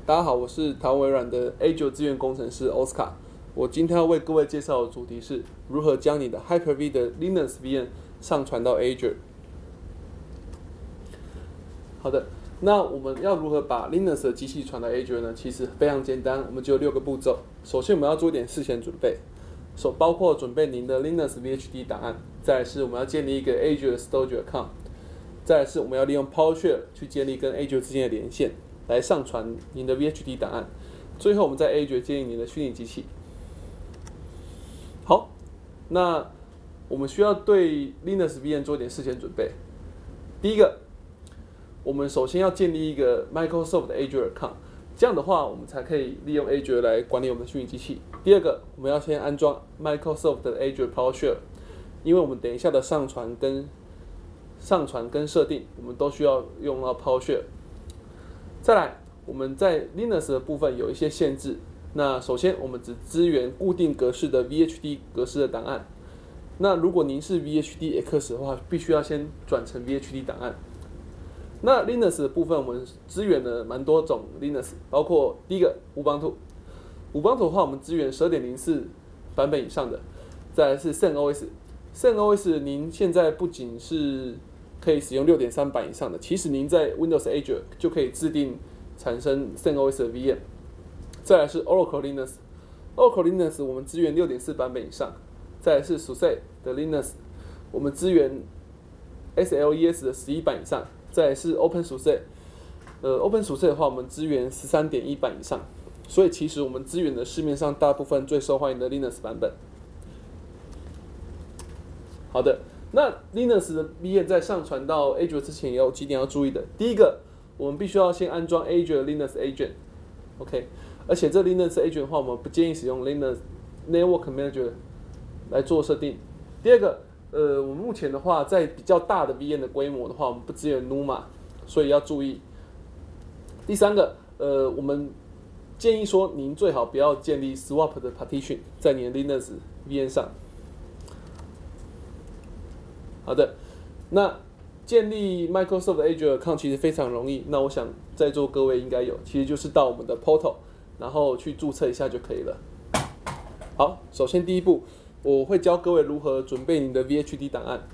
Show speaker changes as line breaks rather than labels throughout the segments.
大家好，我是台湾微软的 Azure 资源工程师 Oscar。我今天要为各位介绍的主题是如何将你的 Hyper-V 的 Linux VM 上传到 Azure。好的，那我们要如何把 Linux 的机器传到 Azure 呢？其实非常简单，我们只有6个步骤。首先，我们要做一点事前准备，包括准备您的 Linux VHD 档案，再来是我们要建立一个 Azure 的 Storage Account， 再来是我们要利用 PowerShell 去建立跟 Azure 之间的连线，来上传您的 VHD 档案。最后，我们在 Azure 建立您的虚拟机器。好，那我们需要对 Linux VM 做一点事前准备。第一个，我们首先要建立一个 Microsoft 的 Azure Account， 这样的话，我们才可以利用 Azure 来管理我们的虚拟机器。第二个，我们要先安装 Microsoft 的 Azure PowerShell， 因为我们等一下的上传跟设定，我们都需要用到 PowerShell。再来，我们在 Linux 的部分有一些限制。那首先，我们只支援固定格式的 VHD 格式的档案。那如果您是 VHDX 的话，必须要先转成 VHD 档案。那 Linux 的部分，我们支援了蛮多种 Linux， 包括第一个 Ubuntu。Ubuntu 的话，我们支援 12.04 版本以上的。再来是 CentOS。CentOS 您现在不仅是可以使用 6.3 版以上的，其实您在 Windows Azure 就可以自定产生 CentOS 的 VM。再来是 Oracle Linux，Oracle Linux 我们支援 6.4 版本以上。再来是 SUSE 的 Linux， 我们支援 SLES 的11版以上。再来是 OpenSUSE，OpenSUSE 的话我们支援 13.1 版以上。所以其实我们支援的市面上大部分最受欢迎的 Linux 版本。好的，那 Linux 的 VM 在上传到 Azure 之前也有几点要注意的。第一个，我们必须要先安装 Azure Linux Agent，OK，而且这 Linux Agent 的话，我们不建议使用 Linux Network Manager 来做设定。第二个，我们目前的话，在比较大的 VM 的规模的话，我们不支援 NUMA， 所以要注意。第三个，我们建议说，您最好不要建立 Swap 的 Partition 在你的 Linux VM 上。好的，那建立 Microsoft Azure Account 其实非常容易。那我想在座各位应该有，其实就是到我们的 Portal， 然后去注册一下就可以了。好，首先第一步，我会教各位如何准备您的 VHD 档案。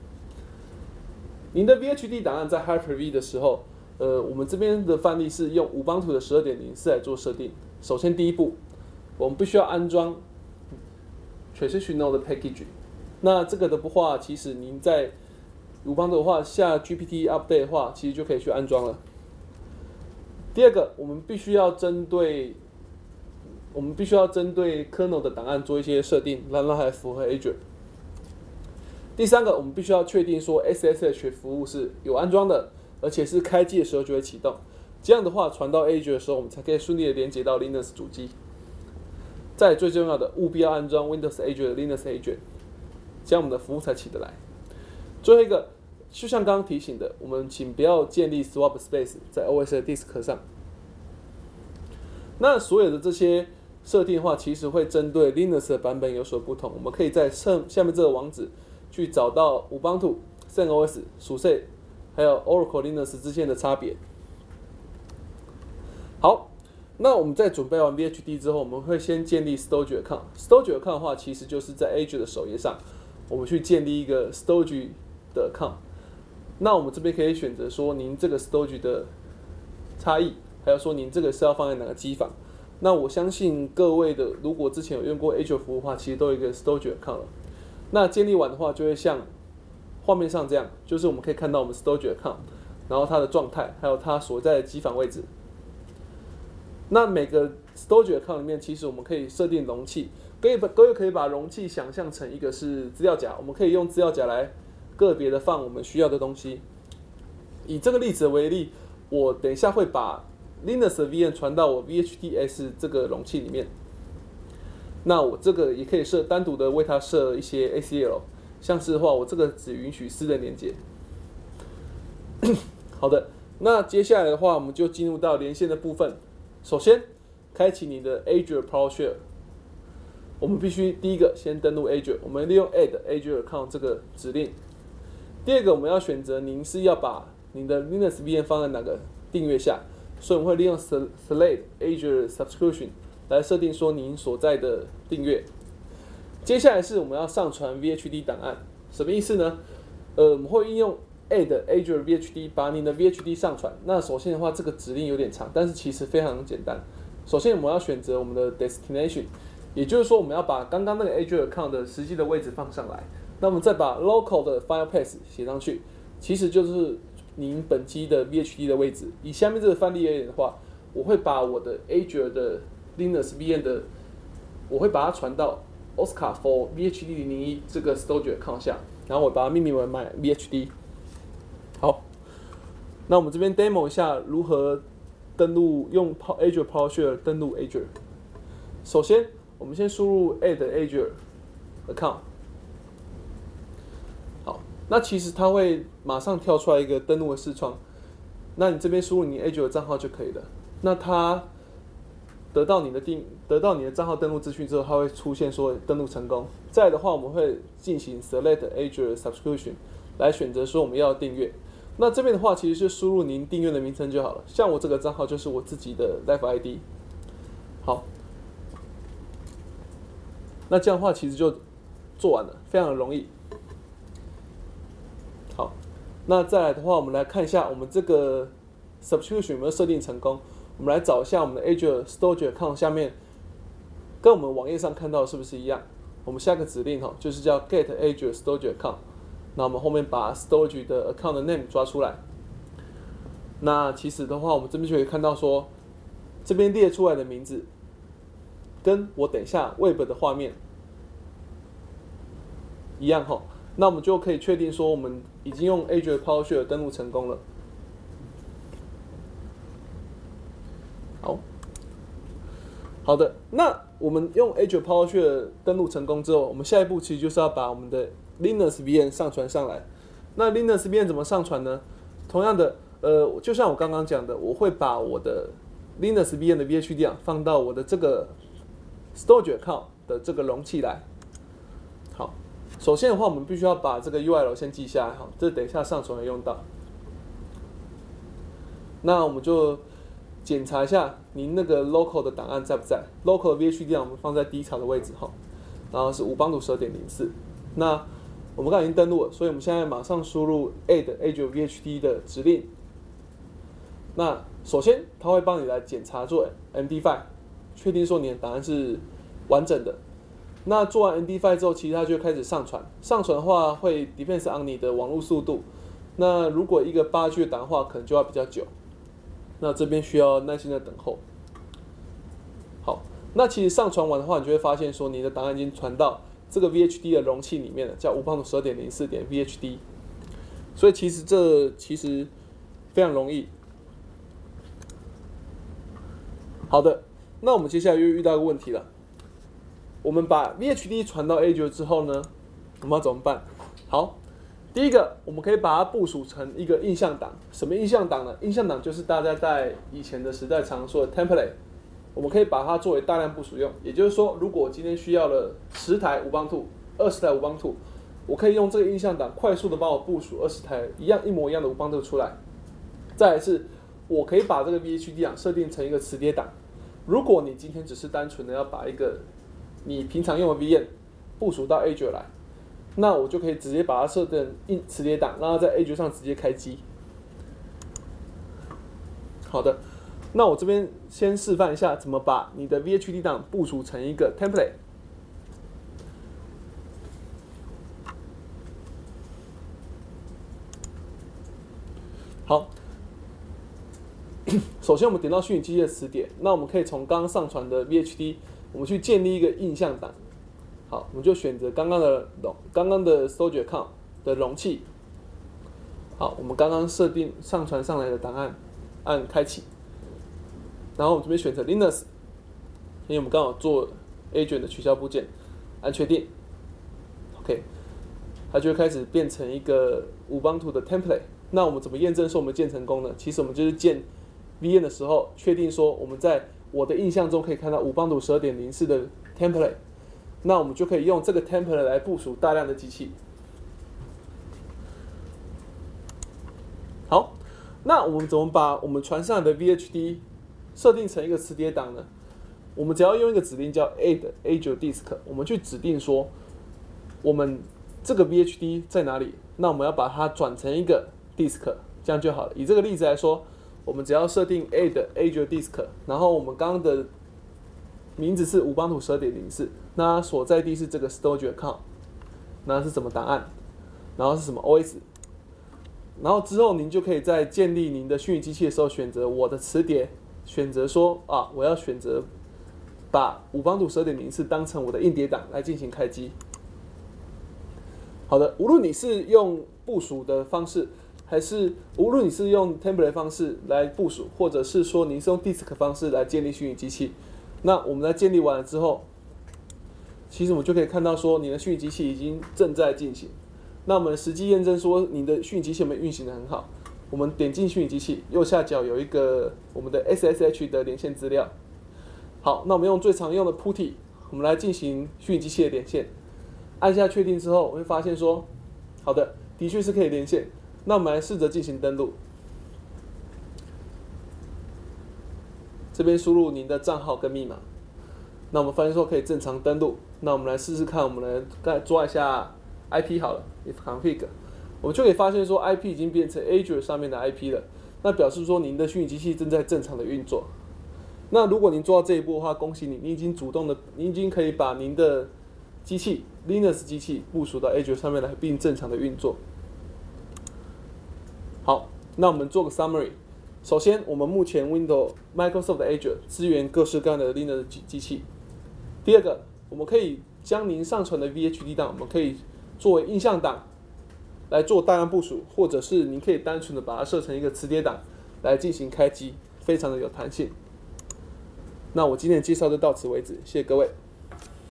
您的 VHD 档案在 Hyper-V 的时候，我们这边的范例是用 Ubuntu 的 12.04 来做设定。首先第一步，我们必须要安装 Transitional 的 Package。那这个的话，其实您在 Ubuntu 的话下 GPT Update 的话，其实就可以去安装了。第二个，我们必须要针对 kernel 的档案做一些设定，让它符合 Azure。第三个，我们必须要确定说 SSH 服务是有安装的，而且是开机的时候就会启动。这样的话，传到 Azure 的时候，我们才可以顺利的连接到 Linux 主机。再来最重要的，务必要安装 Windows Azure 的 Linux Agent， 这样我们的服务才起得来。最后一个，就像刚刚提醒的，我们请不要建立 Swap Space 在 OS 的 Disk 上。那所有的这些设定的话，其实会针对 Linux 的版本有所不同。我们可以在下面这个网址去找到 Ubuntu、CentOS、SUSE 还有 Oracle Linux 之间的差别。好，那我们在准备完 VHD 之后，我们会先建立 Storage Account。Storage Account 的话，其实就是在 Azure 的首页上，我们去建立一个 Storage 的 Account。那我们这边可以选择说您这个 Storage 的差异，还有说您这个是要放在哪个机房。那我相信各位的，如果之前有用过 Azure 服务的话，其实都有一个 Storage Account 了。那建立完的话，就会像画面上这样，就是我们可以看到我们 Storage Account， 然后它的状态，还有它所在的机房位置。那每个 Storage Account 里面，其实我们可以设定容器，各位可以把容器想象成一个是资料夹，我们可以用资料夹来个别的放我们需要的东西。以这个例子为例，我等一下会把 Linux 的 VM 传到我 VHDX 这个容器里面。那我这个也可以单独的为它设一些 ACL， 像是的话，我这个只允许私人连接。好的，那接下来的话，我们就进入到连线的部分。首先，开启你的 Azure PowerShell。我们必须第一个先登录 Azure， 我们利用 add Azure Account 这个指令。第二个，我们要选择您是要把您的 Linux VM 放在哪个订阅下。 所以我们会利用 select Azure subscription 来设定说您所在的订阅。接下来是我们要上传 VHD 档案，什么意思呢？我们会应用 add Azure VHD 把您的 VHD 上传。那首先的话，这个指令有点长，但是其实非常简单。首先我们要选择我们的 destination， 也就是说我们要把刚刚那个 Azure account 的实际的位置放上来。那我们再把 local 的 file path 写上去，其实就是您本机的 VHD 的位置。以下面这个范例而言的话，我会把我的 Azure 的 Linux VM 的，我会把它传到 Oscar for VHD 001这个 storage account 下，然后我把它命名为 my VHD。好，那我们这边 demo 一下如何登录用 Azure PowerShell 登录 Azure。首先，我们先输入 add Azure account。好，那其实它会马上跳出来一个登录的视窗，那你这边输入你 Azure 的账号就可以了。那它得到你的账号登录资讯之后，它会出现说登录成功。再来的话，我们会进行 select Azure subscription 来选择说我们要订阅。那这边的话，其实是输入您订阅的名称就好了。像我这个账号就是我自己的 Live ID。好，那这样的话其实就做完了，非常的容易。好，那再来的话，我们来看一下我们这个 subscription 有没有设定成功。我们来找一下我们的 Azure Storage Account 下面，跟我们网页上看到的是不是一样？我们下个指令就是叫 get Azure Storage Account。那我们后面把 Storage 的 Account 的 name 抓出来。那其实的话，我们这边就可以看到说，这边列出来的名字，跟我等一下 Web 的画面一样哈。那我们就可以确定说，我们已经用 Azure PowerShell 登录成功了。好的，那我们用 Azure PowerShell 登录成功之后，我们下一步其实就是要把我们的 Linux VM 上传上来。那 Linux VM 怎么上传呢？同样的，就像我刚刚讲的，我会把我的 Linux VM 的 VHD 放到我的这个 Storage Account 的这个容器来。好，首先的话，我们必须要把这个 URL 先记下来哈，这等一下上传会用到。那我们就检查一下您那个 local 的档案在不在 ，local 的 VHD 我们放在第一槽的位置哈，然后是Ubuntu 12.04。那我们刚才已经登录了，所以我们现在马上输入 add Azure VHD 的指令。那首先它会帮你来检查做 MD5， 确定说你的档案是完整的。那做完 MD5 之后，其实它就会开始上传。上传的话会 depends on 你的网络速度。那如果一个8G 的档的话，可能就要比较久。那这边需要耐心的等候。好，那其实上传完的话，你就会发现说你的档案已经传到这个 VHD 的容器里面了，叫Ubuntu 12.04.VHD。所以这其实非常容易。好的，那我们接下来又遇到一个问题了。我们把 VHD 传到 Azure 之后呢，我们要怎么办？好。第一个，我们可以把它部署成一个印象档。什么印象档呢？印象档就是大家在以前的时代常说的 template， 我们可以把它作为大量部署用。也就是说，如果我今天需要了10台Ubuntu、20台Ubuntu，我可以用这个印象档快速的帮我部署20台一模一样的Ubuntu出来。再来是，我可以把这个 VHD 设定成一个磁碟档。如果你今天只是单纯的要把一个你平常用的 VM 部署到 Azure 来，那我就可以直接把它设成磁碟档，让它在 Azure 上直接开机。好的，那我这边先示范一下怎么把你的 VHD 档部署成一个 template。好，首先我们点到虚拟机的磁碟，那我们可以从刚刚上传的 VHD， 我们去建立一个印象档。好，我们就选择刚刚的 Storage Account 的容器。好，我们刚刚设定上传上来的档案，按开启。然后我们这边选择 Linux， 因为我们刚好做 Agent 的取消部件，按确定。OK， 它就会开始变成一个 Ubuntu 的 template。那我们怎么验证说我们建成功呢？其实我们就是建 VM 的时候，确定说我们在我的印象中可以看到Ubuntu 12.04的 template。那我们就可以用这个 template 来部署大量的机器。好， 那我们怎么把我们传上来的 VHD 设定成一个磁碟档呢？我们只要用一个指令叫 add Azure Disk， 我们去指定说我们这个 VHD 在哪里，那我们要把它转成一个 disk， 这样就好了。以这个例子来说，我们只要设定 add Azure Disk， 然后我们刚刚的名字是Ubuntu 12.04，那它所在地是这个 storage account， 那是什么档案，然后是什么 OS， 然后之后您就可以在建立您的虚拟机器的时候选择我的磁碟，选择说我要选择把Ubuntu 12.04当成我的硬碟档来进行开机。好的，无论你是用部署的方式，还是无论你是用 template 方式来部署，或者是说你是用 disk 方式来建立虚拟机器，那我们在建立完了之后，其实我们就可以看到说你的虚拟机器已经正在进行。那我们实际验证说你的虚拟机器有没有运行得很好，我们点进虚拟机器，右下角有一个我们的 SSH 的连线资料。好，那我们用最常用的 PuTTY， 我们来进行虚拟机器的连线。按下确定之后，我会发现说，好的，的确是可以连线。那我们来试着进行登录。这边输入您的账号跟密码。那我们发现说可以正常登录。那我们来试试看，我们来抓一下 IP 好了 ，if config， 我们就可以发现说 IP 已经变成 Azure 上面的 IP 了。那表示说您的虚拟机器正在正常的运作。那如果您做到这一步的话，恭喜你，你已经可以把您的机器 Linux 机器部署到 Azure 上面来，并正常的运作。好，那我们做个 summary。首先，我们目前 Microsoft Azure 支援各式各样的 Linux 机器。第二个，我们可以将您上传的 VHD 档，我们可以作为映像档来做大量部署，或者是您可以单纯的把它设成一个磁碟档来进行开机，非常的有弹性。那我今天的介绍就到此为止，谢谢各位。